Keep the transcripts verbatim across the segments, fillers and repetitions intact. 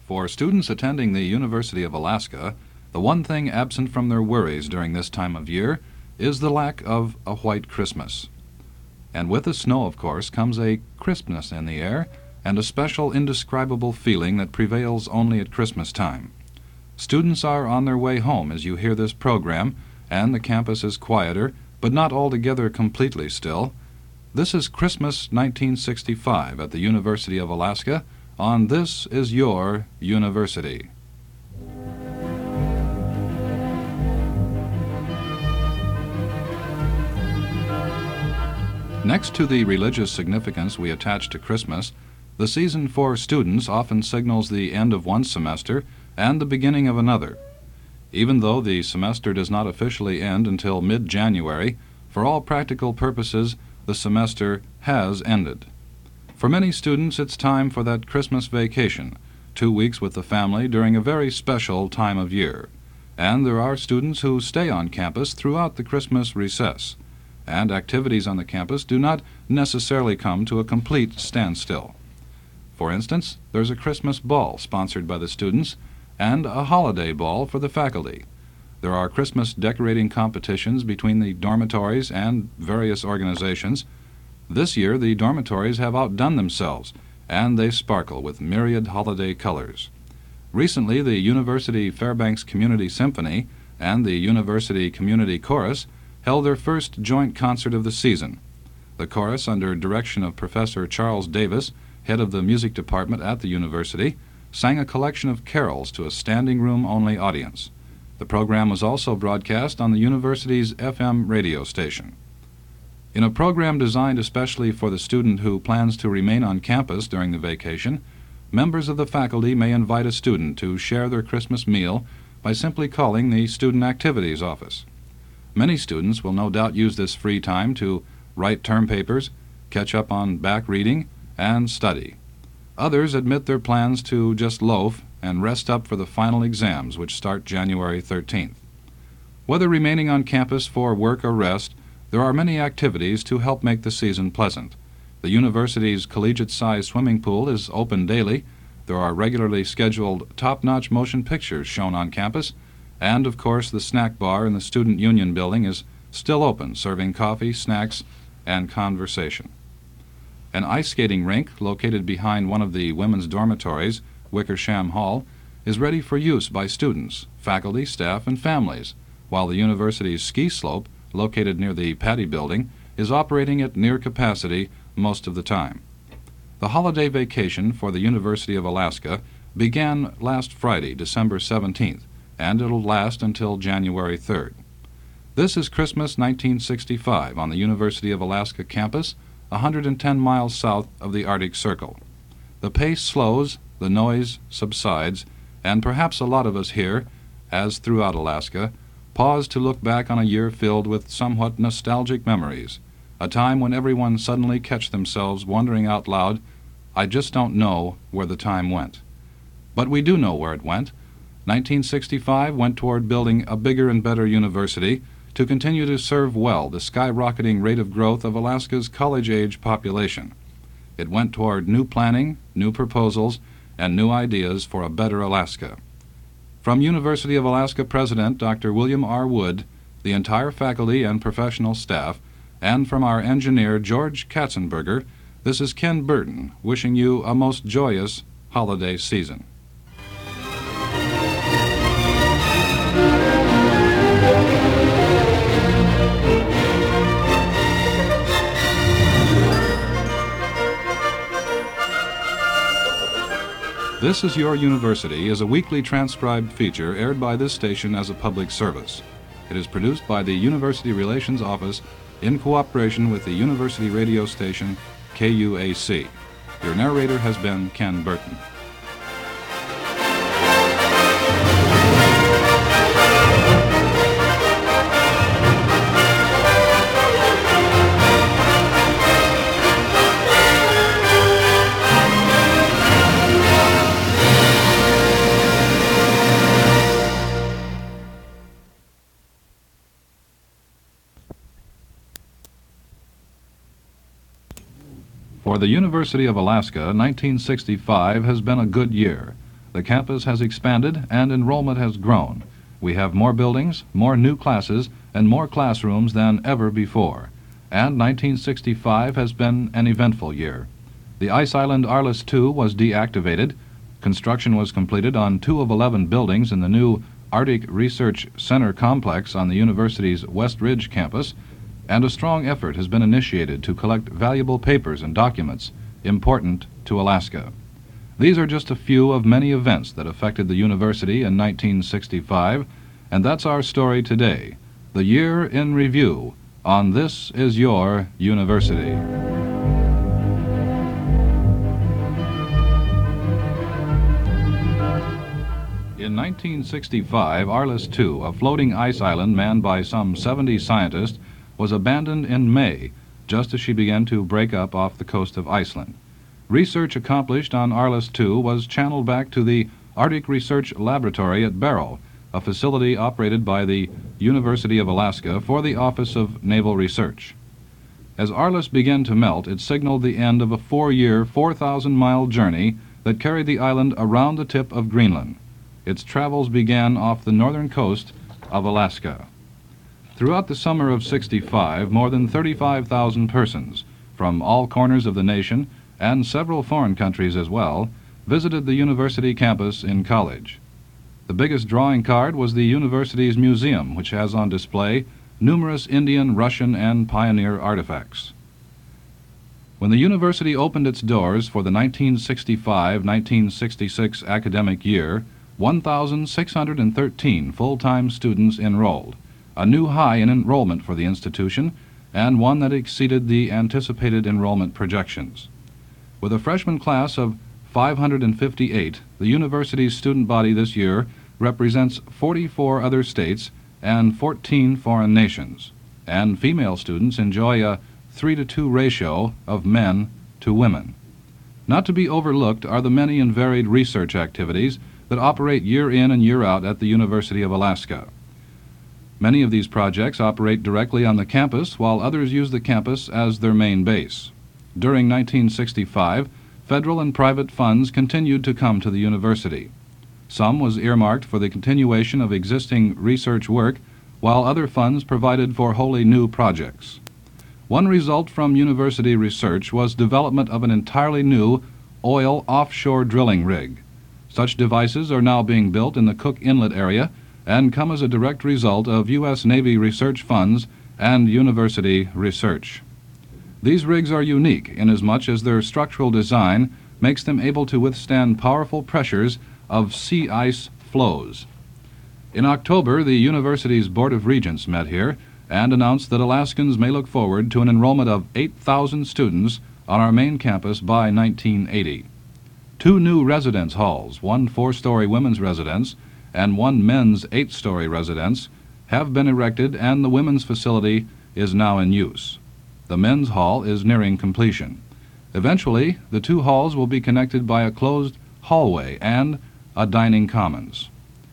For students attending the University of Alaska, the one thing absent from their worries during this time of year is the lack of a white Christmas. And with the snow, of course, comes a crispness in the air and a special indescribable feeling that prevails only at Christmas time. Students are on their way home as you hear this program, and the campus is quieter, but not altogether completely still. This is Christmas nineteen sixty-five at the University of Alaska on This Is Your University. Next to the religious significance we attach to Christmas, the season for students often signals the end of one semester and the beginning of another. Even though the semester does not officially end until mid-January, for all practical purposes, the semester has ended. For many students, it's time for that Christmas vacation, two weeks with the family during a very special time of year. And there are students who stay on campus throughout the Christmas recess, and activities on the campus do not necessarily come to a complete standstill. For instance, there's a Christmas ball sponsored by the students and a holiday ball for the faculty. There are Christmas decorating competitions between the dormitories and various organizations. This year, the dormitories have outdone themselves, and they sparkle with myriad holiday colors. Recently, the University Fairbanks Community Symphony and the University Community Chorus held their first joint concert of the season. The chorus, under direction of Professor Charles Davis, head of the music department at the university, sang a collection of carols to a standing room only audience. The program was also broadcast on the university's F M radio station. In a program designed especially for the student who plans to remain on campus during the vacation, members of the faculty may invite a student to share their Christmas meal by simply calling the Student Activities Office. Many students will no doubt use this free time to write term papers, catch up on back reading, and study. Others admit their plans to just loaf and rest up for the final exams, which start January thirteenth. Whether remaining on campus for work or rest, there are many activities to help make the season pleasant. The university's collegiate-sized swimming pool is open daily. There are regularly scheduled top-notch motion pictures shown on campus, and, of course, the snack bar in the Student Union building is still open, serving coffee, snacks, and conversation. An ice skating rink, located behind one of the women's dormitories, Wickersham Hall, is ready for use by students, faculty, staff, and families, while the university's ski slope, located near the Patty Building, is operating at near capacity most of the time. The holiday vacation for the University of Alaska began last Friday, December seventeenth, and it'll last until January third. This is Christmas nineteen sixty-five on the University of Alaska campus, one hundred ten miles south of the Arctic Circle. The pace slows, the noise subsides, and perhaps a lot of us here, as throughout Alaska, pause to look back on a year filled with somewhat nostalgic memories, a time when everyone suddenly catch themselves wondering out loud, I just don't know where the time went. But we do know where it went. nineteen sixty-five went toward building a bigger and better university to continue to serve well the skyrocketing rate of growth of Alaska's college-age population. It went toward new planning, new proposals, and new ideas for a better Alaska. From University of Alaska President Doctor William R. Wood, the entire faculty and professional staff, and from our engineer George Katzenberger, this is Ken Burton wishing you a most joyous holiday season. This Is Your University is a weekly transcribed feature aired by this station as a public service. It is produced by the University Relations Office in cooperation with the university radio station K U A C. Your narrator has been Ken Burton. For the University of Alaska, nineteen sixty-five has been a good year, the campus has expanded and enrollment has grown. We have more buildings, more new classes, and more classrooms than ever before. And nineteen sixty-five has been an eventful year. The ice island Arliss two was deactivated. Construction was completed on two of eleven buildings in the new Arctic Research Center complex on the university's West Ridge campus, and a strong effort has been initiated to collect valuable papers and documents important to Alaska. These are just a few of many events that affected the university in nineteen sixty-five, and that's our story today, the year in review, on This Is Your University. In nineteen sixty-five, Arliss two, a floating ice island manned by some seventy scientists, was abandoned in May, just as she began to break up off the coast of Iceland. Research accomplished on Arliss two was channeled back to the Arctic Research Laboratory at Barrow, a facility operated by the University of Alaska for the Office of Naval Research. As Arliss began to melt, it signaled the end of a four-year, four thousand mile journey that carried the island around the tip of Greenland. Its travels began off the northern coast of Alaska. Throughout the summer of sixty-five, more than thirty-five thousand persons from all corners of the nation and several foreign countries as well visited the university campus in College. The biggest drawing card was the university's museum, which has on display numerous Indian, Russian, and pioneer artifacts. When the university opened its doors for the nineteen sixty-five nineteen sixty-six academic year, one thousand six hundred thirteen full-time students enrolled, a new high in enrollment for the institution, and one that exceeded the anticipated enrollment projections. With a freshman class of five hundred fifty-eight, the university's student body this year represents forty-four other states and fourteen foreign nations, and female students enjoy a three to two ratio of men to women. Not to be overlooked are the many and varied research activities that operate year in and year out at the University of Alaska. Many of these projects operate directly on the campus, while others use the campus as their main base. During nineteen sixty-five, federal and private funds continued to come to the university. Some was earmarked for the continuation of existing research work, while other funds provided for wholly new projects. One result from university research was development of an entirely new oil offshore drilling rig. Such devices are now being built in the Cook Inlet area and come as a direct result of U S Navy research funds and university research. These rigs are unique inasmuch as their structural design makes them able to withstand powerful pressures of sea ice flows. In October, the university's Board of Regents met here and announced that Alaskans may look forward to an enrollment of eight thousand students on our main campus by nineteen eighty. Two new residence halls, one four-story women's residence and one men's eight-story residence, have been erected, and the women's facility is now in use. The men's hall is nearing completion. Eventually, the two halls will be connected by a closed hallway and a dining commons.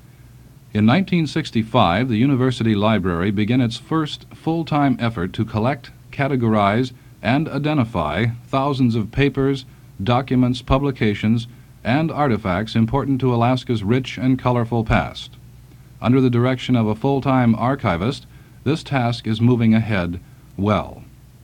In nineteen sixty-five, the university library began its first full-time effort to collect, categorize, and identify thousands of papers, documents, publications, and artifacts important to Alaska's rich and colorful past. Under the direction of a full-time archivist, this task is moving ahead well.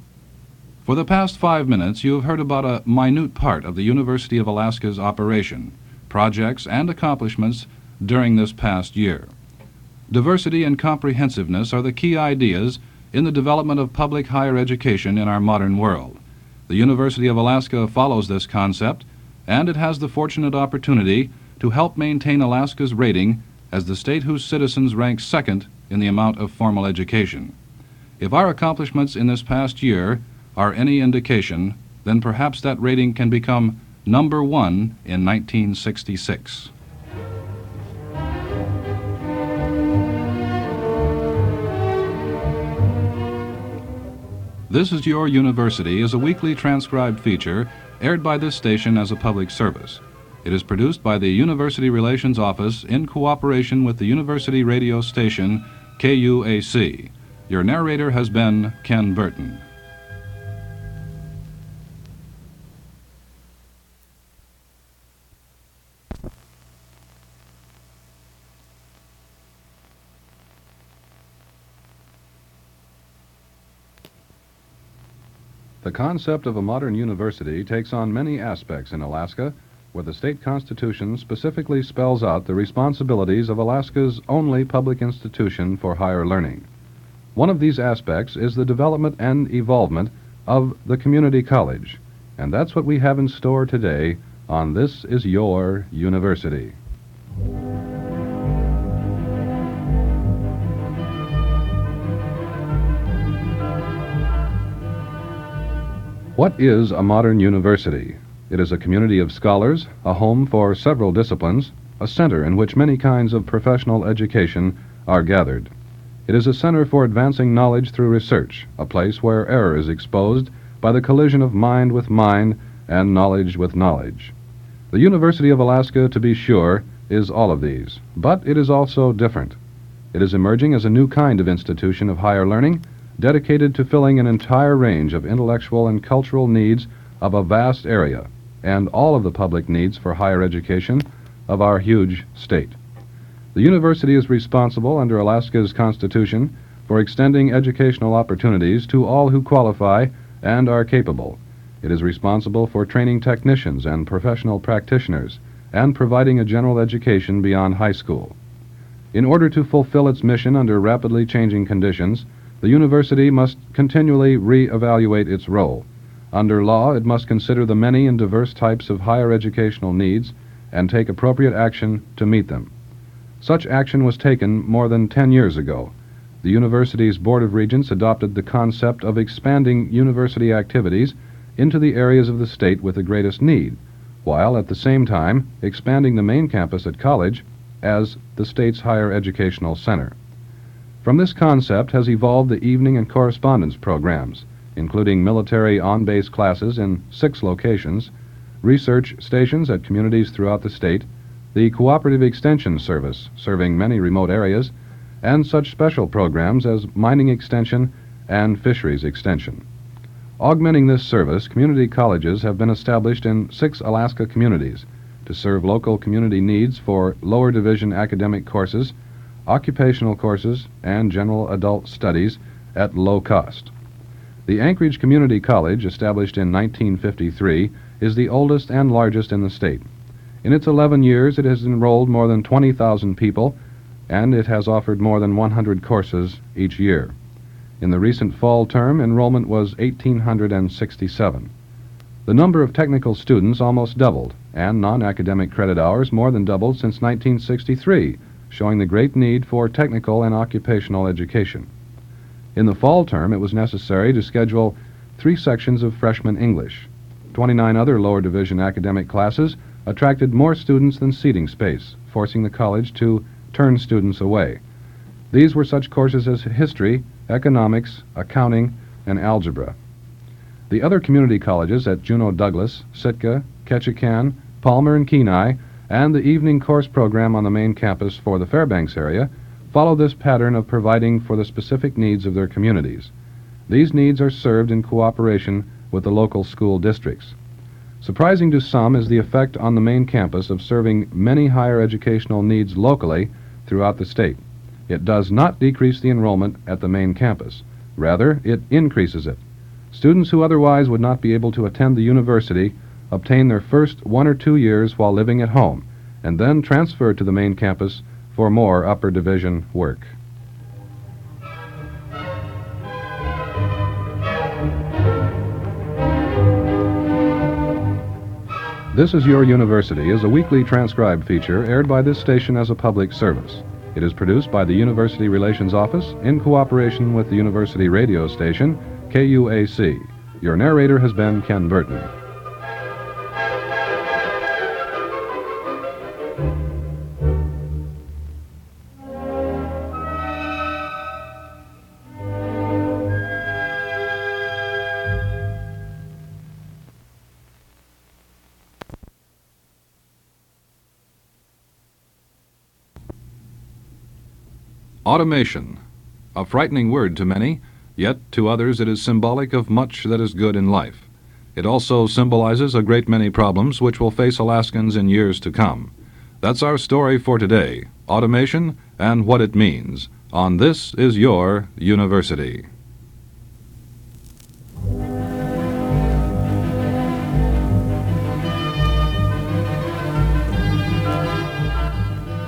For the past five minutes, you have heard about a minute part of the University of Alaska's operation, projects, and accomplishments during this past year. Diversity and comprehensiveness are the key ideas in the development of public higher education in our modern world. The University of Alaska follows this concept, and it has the fortunate opportunity to help maintain Alaska's rating as the state whose citizens rank second in the amount of formal education. If our accomplishments in this past year are any indication, then perhaps that rating can become number one in nineteen sixty-six. This Is Your University is a weekly transcribed feature aired by this station as a public service. It is produced by the University Relations Office in cooperation with the university radio station K U A C. Your narrator has been Ken Burton. The concept of a modern university takes on many aspects in Alaska, where the state constitution specifically spells out the responsibilities of Alaska's only public institution for higher learning. One of these aspects is the development and evolvement of the community college, and that's what we have in store today on This Is Your University. What is a modern university? It is a community of scholars, a home for several disciplines, a center in which many kinds of professional education are gathered. It is a center for advancing knowledge through research, a place where error is exposed by the collision of mind with mind and knowledge with knowledge. The University of Alaska, to be sure, is all of these, but it is also different. It is emerging as a new kind of institution of higher learning, dedicated to filling an entire range of intellectual and cultural needs of a vast area, and all of the public needs for higher education of our huge state. The university is responsible under Alaska's Constitution for extending educational opportunities to all who qualify and are capable. It is responsible for training technicians and professional practitioners and providing a general education beyond high school. In order to fulfill its mission under rapidly changing conditions, the university must continually re-evaluate its role. Under law, it must consider the many and diverse types of higher educational needs and take appropriate action to meet them. Such action was taken more than ten years ago. The university's Board of Regents adopted the concept of expanding university activities into the areas of the state with the greatest need, while at the same time expanding the main campus at college as the state's higher educational center. From this concept has evolved the evening and correspondence programs, including military on-base classes in six locations, research stations at communities throughout the state, the Cooperative Extension Service, serving many remote areas, and such special programs as mining extension and fisheries extension. Augmenting this service, community colleges have been established in six Alaska communities to serve local community needs for lower division academic courses, occupational courses, and general adult studies at low cost. The Anchorage Community College, established in nineteen fifty-three, is the oldest and largest in the state. In its eleven years, it has enrolled more than twenty thousand people, and it has offered more than one hundred courses each year. In the recent fall term, enrollment was one thousand eight hundred sixty-seven. The number of technical students almost doubled, and non-academic credit hours more than doubled since nineteen sixty-three, showing the great need for technical and occupational education. In the fall term, it was necessary to schedule three sections of freshman English. twenty-nine other lower division academic classes attracted more students than seating space, forcing the college to turn students away. These were such courses as history, economics, accounting, and algebra. The other community colleges at Juneau Douglas, Sitka, Ketchikan, Palmer, and Kenai, and the evening course program on the main campus for the Fairbanks area follow this pattern of providing for the specific needs of their communities. These needs are served in cooperation with the local school districts. Surprising to some is the effect on the main campus of serving many higher educational needs locally throughout the state. It does not decrease the enrollment at the main campus. Rather, it increases it. Students who otherwise would not be able to attend the university obtain their first one or two years while living at home, and then transfer to the main campus for more upper division work. This Is Your University is a weekly transcribed feature aired by this station as a public service. It is produced by the University Relations Office in cooperation with the University radio station, K U A C. Your narrator has been Ken Burton. Automation. A frightening word to many, yet to others it is symbolic of much that is good in life. It also symbolizes a great many problems which will face Alaskans in years to come. That's our story for today, automation and what it means, on This Is Your University.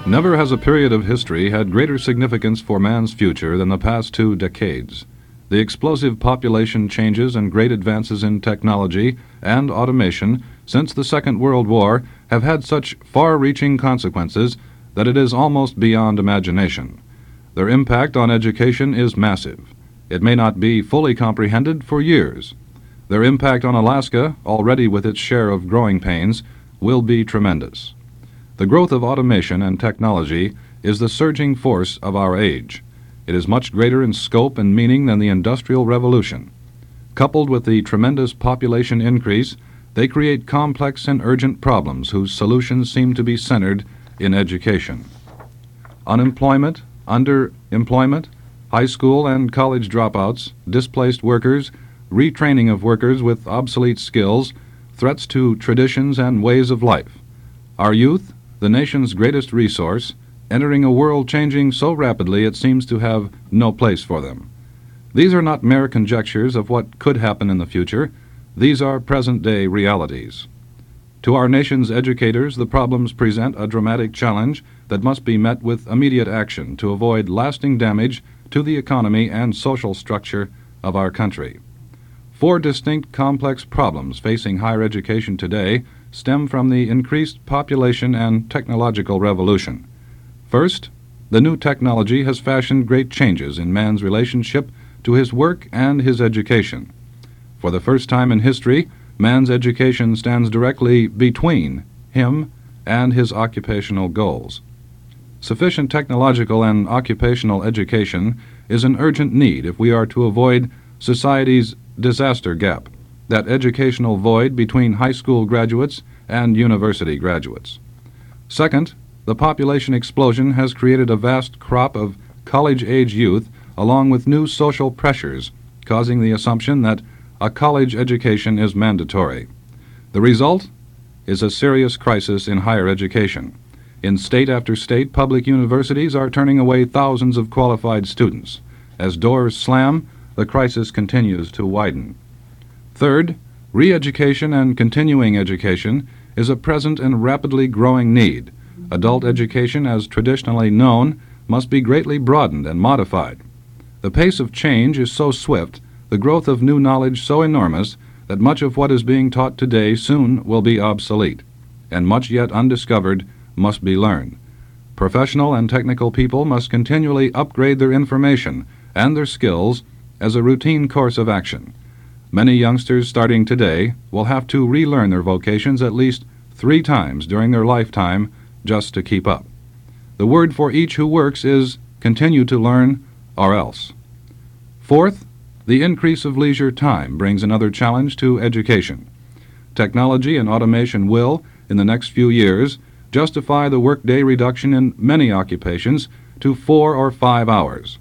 Never has a period of history had greater significance for man's future than the past two decades. The explosive population changes and great advances in technology and automation since the Second World War have had such far-reaching consequences that it is almost beyond imagination. Their impact on education is massive. It may not be fully comprehended for years. Their impact on Alaska, already with its share of growing pains, will be tremendous. The growth of automation and technology is the surging force of our age. It is much greater in scope and meaning than the Industrial Revolution. Coupled with the tremendous population increase, they create complex and urgent problems whose solutions seem to be centered in education. Unemployment, underemployment, high school and college dropouts, displaced workers, retraining of workers with obsolete skills, threats to traditions and ways of life. Our youth, the nation's greatest resource, entering a world changing so rapidly it seems to have no place for them. These are not mere conjectures of what could happen in the future. These are present-day realities. To our nation's educators, the problems present a dramatic challenge that must be met with immediate action to avoid lasting damage to the economy and social structure of our country. Four distinct complex problems facing higher education today stem from the increased population and technological revolution. First, the new technology has fashioned great changes in man's relationship to his work and his education. For the first time in history, man's education stands directly between him and his occupational goals. Sufficient technological and occupational education is an urgent need if we are to avoid society's disaster gap, that educational void between high school graduates and university graduates. Second, the population explosion has created a vast crop of college-age youth along with new social pressures, causing the assumption that a college education is mandatory. The result is a serious crisis in higher education. In state after state, public universities are turning away thousands of qualified students. As doors slam, the crisis continues to widen. Third, re-education and continuing education is a present and rapidly growing need. Adult education, as traditionally known, must be greatly broadened and modified. The pace of change is so swift, the growth of new knowledge so enormous, that much of what is being taught today soon will be obsolete, and much yet undiscovered must be learned. Professional and technical people must continually upgrade their information and their skills as a routine course of action. Many youngsters starting today will have to relearn their vocations at least three times during their lifetime just to keep up. The word for each who works is continue to learn or else. Fourth, the increase of leisure time brings another challenge to education. Technology and automation will, in the next few years, justify the workday reduction in many occupations to four or five hours.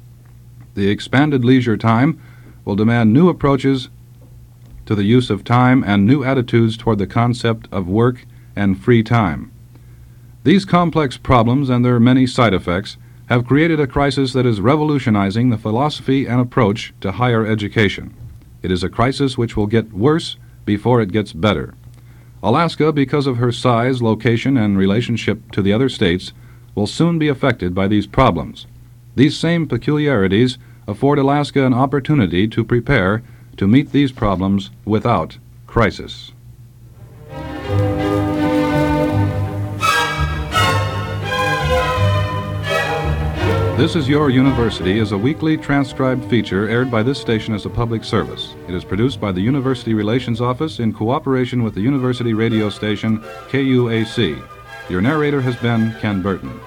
The expanded leisure time will demand new approaches to the use of time and new attitudes toward the concept of work and free time. These complex problems and their many side effects have created a crisis that is revolutionizing the philosophy and approach to higher education. It is a crisis which will get worse before it gets better. Alaska, because of her size, location, and relationship to the other states, will soon be affected by these problems. These same peculiarities afford Alaska an opportunity to prepare to meet these problems without crisis. This Is Your University is a weekly transcribed feature aired by this station as a public service. It is produced by the University Relations Office in cooperation with the university radio station K U A C. Your narrator has been Ken Burton.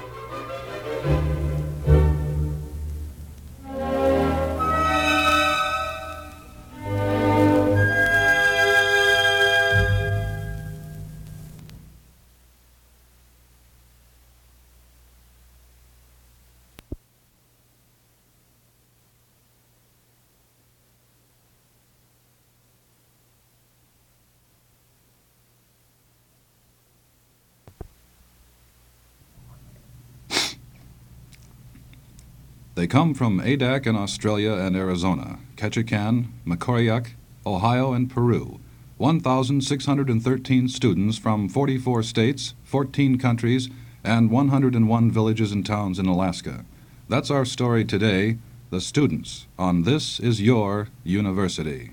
They come from Adak in Australia and Arizona, Ketchikan, Macoriac, Ohio, and Peru. one thousand six hundred thirteen students from forty-four states, fourteen countries, and one hundred one villages and towns in Alaska. That's our story today, the students, on This Is Your University.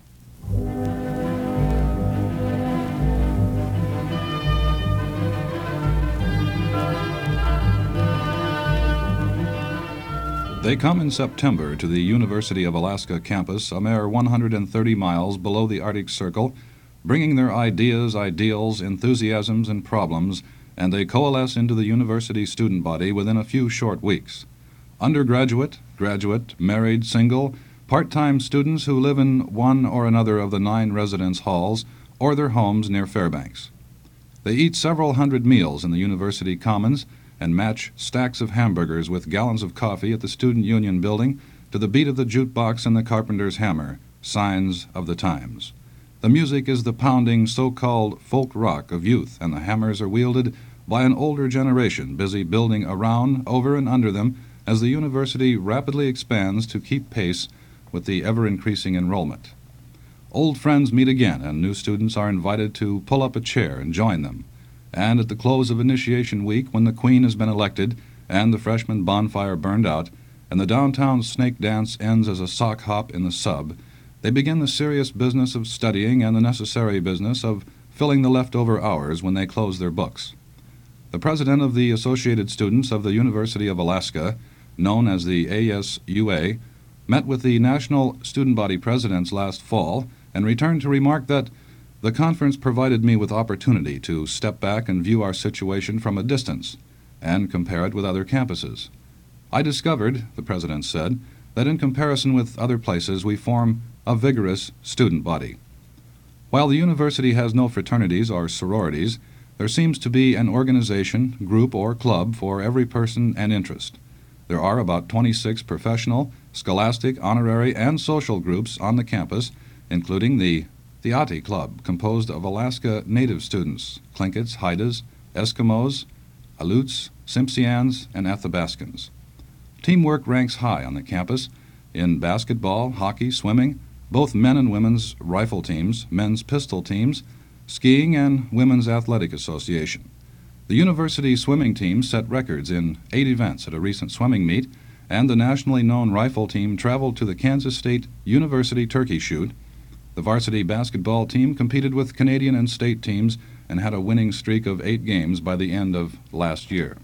They come in September to the University of Alaska campus, a mere one hundred thirty miles below the Arctic Circle, bringing their ideas, ideals, enthusiasms, and problems, and they coalesce into the university student body within a few short weeks. Undergraduate, graduate, married, single, part-time students who live in one or another of the nine residence halls or their homes near Fairbanks. They eat several hundred meals in the university commons and match stacks of hamburgers with gallons of coffee at the Student Union building to the beat of the jukebox and the carpenter's hammer, signs of the times. The music is the pounding so-called folk rock of youth, and the hammers are wielded by an older generation busy building around, over, and under them as the university rapidly expands to keep pace with the ever-increasing enrollment. Old friends meet again, and new students are invited to pull up a chair and join them. And at the close of initiation week, when the queen has been elected and the freshman bonfire burned out and the downtown snake dance ends as a sock hop in the sub, they begin the serious business of studying and the necessary business of filling the leftover hours when they close their books. The president of the Associated Students of the University of Alaska, known as the A S U A, met with the National Student Body presidents last fall and returned to remark that the conference provided me with opportunity to step back and view our situation from a distance and compare it with other campuses. I discovered, the president said, that in comparison with other places we form a vigorous student body. While the university has no fraternities or sororities, there seems to be an organization, group, or club for every person and interest. There are about twenty-six professional, scholastic, honorary, and social groups on the campus, including the Theati Club, composed of Alaska Native students, Tlinkits, Haidas, Eskimos, Aleuts, Tsimshians, and Athabascans. Teamwork ranks high on the campus in basketball, hockey, swimming, both men and women's rifle teams, men's pistol teams, skiing, and Women's Athletic Association. The university swimming team set records in eight events at a recent swimming meet, and the nationally known rifle team traveled to the Kansas State University turkey shoot. The varsity basketball team competed with Canadian and state teams and had a winning streak of eight games by the end of last year.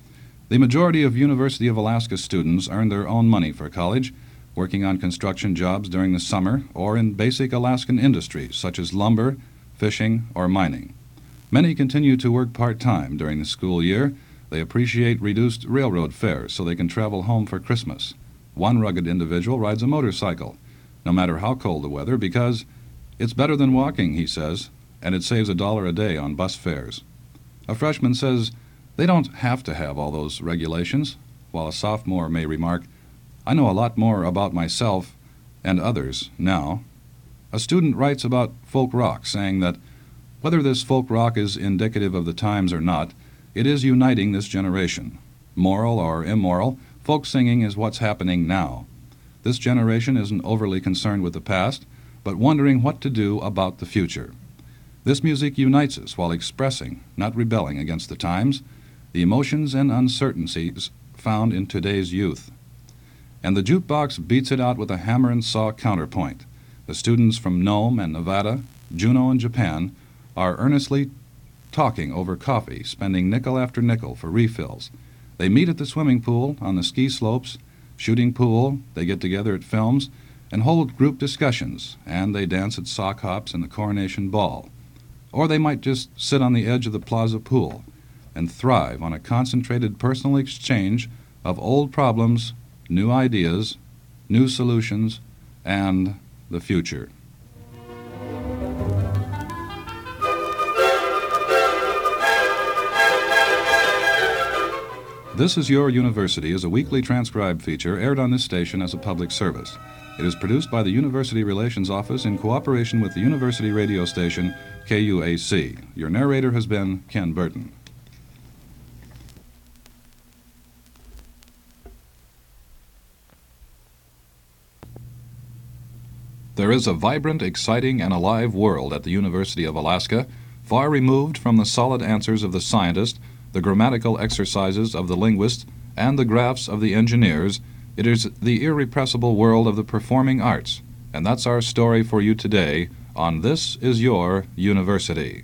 The majority of University of Alaska students earn their own money for college, working on construction jobs during the summer or in basic Alaskan industries such as lumber, fishing, or mining. Many continue to work part-time during the school year. They appreciate reduced railroad fares so they can travel home for Christmas. One rugged individual rides a motorcycle, no matter how cold the weather, because it's better than walking, he says, and it saves a dollar a day on bus fares. A freshman says they don't have to have all those regulations, while a sophomore may remark, I know a lot more about myself and others now. A student writes about folk rock, saying that whether this folk rock is indicative of the times or not, it is uniting this generation. Moral or immoral, folk singing is what's happening now. This generation isn't overly concerned with the past, but wondering what to do about the future. This music unites us while expressing, not rebelling against the times, the emotions and uncertainties found in today's youth. And the jukebox beats it out with a hammer and saw counterpoint. The students from Nome and Nevada, Juneau and Japan are earnestly talking over coffee, spending nickel after nickel for refills. They meet at the swimming pool, on the ski slopes, shooting pool, they get together at films, and hold group discussions, and they dance at sock hops and the Coronation Ball. Or they might just sit on the edge of the plaza pool and thrive on a concentrated personal exchange of old problems, new ideas, new solutions, and the future. This Is Your University is a weekly transcribed feature aired on this station as a public service. It is produced by the University Relations Office in cooperation with the university radio station K U A C. Your narrator has been Ken Burton. There is a vibrant, exciting, and alive world at the University of Alaska, far removed from the solid answers of the scientist the grammatical exercises of the linguists, and the graphs of the engineers, it is the irrepressible world of the performing arts, and that's our story for you today on This Is Your University.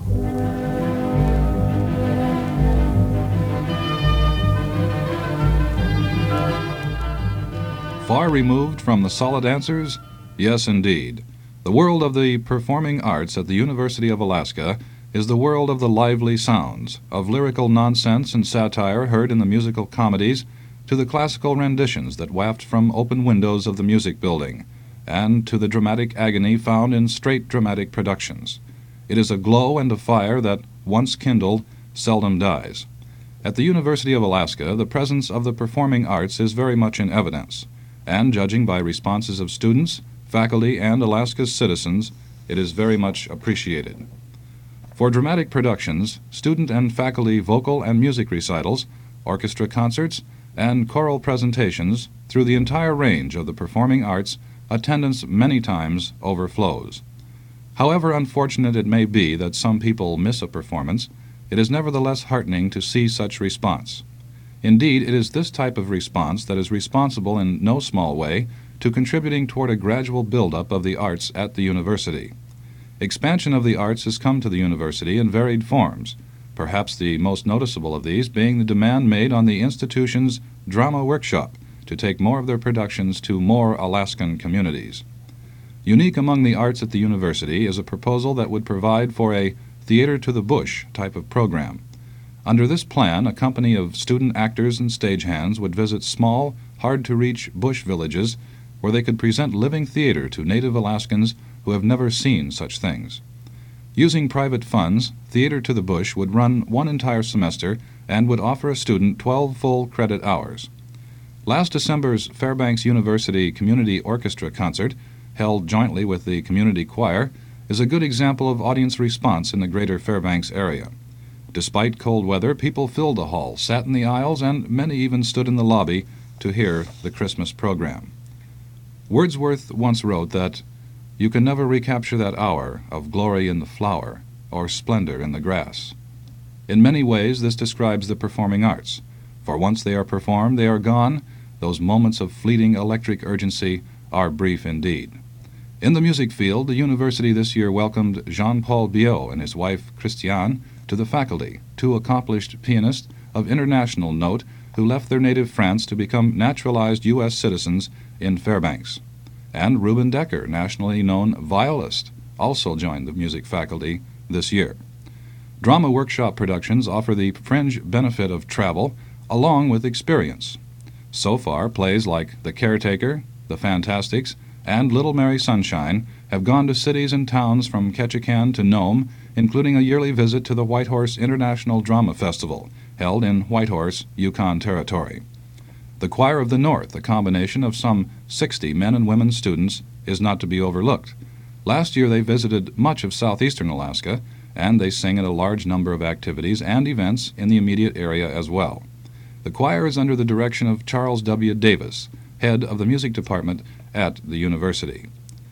Far removed from the solid answers? Yes, indeed. The world of the performing arts at the University of Alaska is the world of the lively sounds, of lyrical nonsense and satire heard in the musical comedies, to the classical renditions that waft from open windows of the music building, and to the dramatic agony found in straight dramatic productions. It is a glow and a fire that, once kindled, seldom dies. At the University of Alaska, the presence of the performing arts is very much in evidence, and judging by responses of students, faculty, and Alaska's citizens, it is very much appreciated. For dramatic productions, student and faculty vocal and music recitals, orchestra concerts, and choral presentations, through the entire range of the performing arts, attendance many times overflows. However unfortunate it may be that some people miss a performance, it is nevertheless heartening to see such response. Indeed, it is this type of response that is responsible in no small way to contributing toward a gradual build-up of the arts at the university. Expansion of the arts has come to the university in varied forms, perhaps the most noticeable of these being the demand made on the institution's drama workshop to take more of their productions to more Alaskan communities. Unique among the arts at the university is a proposal that would provide for a theater to the bush type of program. Under this plan, a company of student actors and stagehands would visit small, hard-to-reach bush villages where they could present living theater to native Alaskans who have never seen such things. Using private funds, Theater to the Bush would run one entire semester and would offer a student twelve full credit hours. Last December's Fairbanks University Community Orchestra concert, held jointly with the community choir, is a good example of audience response in the greater Fairbanks area. Despite cold weather, people filled the hall, sat in the aisles, and many even stood in the lobby to hear the Christmas program. Wordsworth once wrote that, "You can never recapture that hour of glory in the flower or splendor in the grass." In many ways, this describes the performing arts, for once they are performed, they are gone. Those moments of fleeting electric urgency are brief indeed. In the music field, the university this year welcomed Jean-Paul Biot and his wife Christiane to the faculty, two accomplished pianists of international note who left their native France to become naturalized U S citizens in Fairbanks. And Reuben Decker, nationally known violist, also joined the music faculty this year. Drama workshop productions offer the fringe benefit of travel along with experience. So far, plays like The Caretaker, The Fantastics, and Little Mary Sunshine have gone to cities and towns from Ketchikan to Nome, including a yearly visit to the Whitehorse International Drama Festival, held in Whitehorse, Yukon Territory. The Choir of the North, a combination of some sixty men and women students, is not to be overlooked. Last year they visited much of southeastern Alaska, and they sing at a large number of activities and events in the immediate area as well. The choir is under the direction of Charles W. Davis, head of the music department at the university.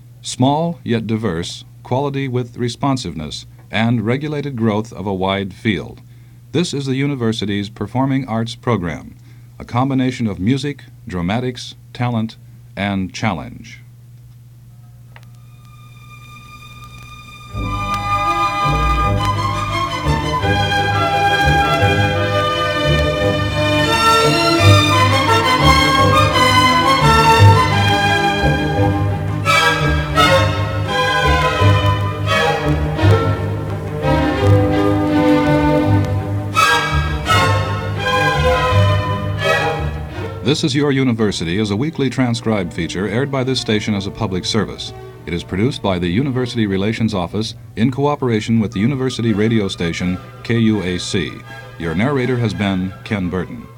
Small yet diverse, quality with responsiveness, and regulated growth of a wide field. This is the university's performing arts program, a combination of music, dramatics, talent, and challenge. This Is Your University is a weekly transcribed feature aired by this station as a public service. It is produced by the University Relations Office in cooperation with the university radio station K U A C. Your narrator has been Ken Burton.